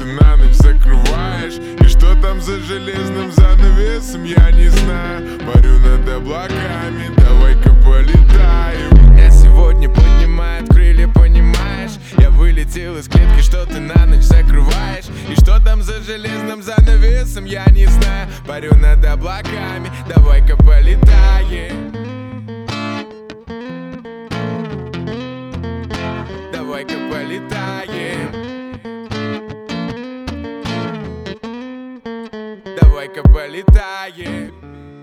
ты на ночь закрываешь. И что там за железным занавесом, я не знаю. Парю над облаками, давай-ка полетаем. Меня сегодня поднимают крылья, понимаешь? Я вылетел из клетки, что ты на ночь закрываешь. И что там за железным занавесом, я не знаю. Парю над облаками, давай-ка полетаем. Давай-ка полетаем. Давай-ка полетаем.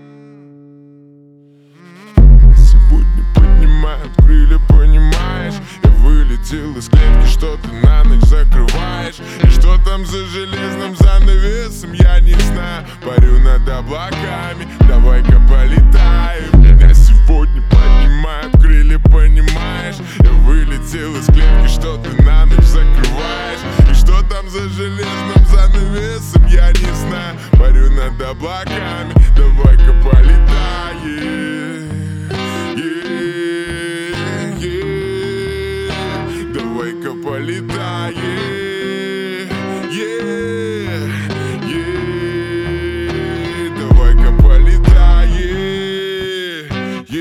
Сегодня поднимают крылья, понимаешь? Я вылетел из клетки, что ты на ночь закрываешь. И что там за железным занавесом, я не знаю. Парю над облаками, давай-ка полетаем. Меня сегодня поднимают крылья, понимаешь? Я вылетел из клетки, что ты на ночь закрываешь. И что там за железным занавесом, я не знаю. Парю над облаками, давай-ка полетаем. Давай-ка полетаем. Давай-ка полетаем.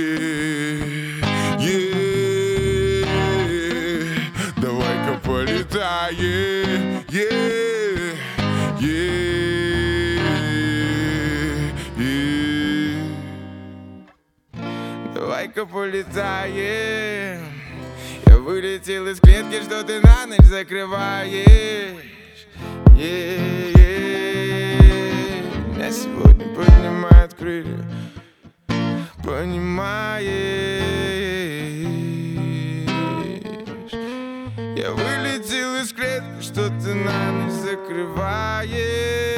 Давай-ка полетаем. Давай-ка полетаем. Я вылетел из клетки, что ты на ночь закрываешь. Меня сегодня поднимают крылья, понимаешь? Я вылетел из клетки, что ты на ночь закрываешь.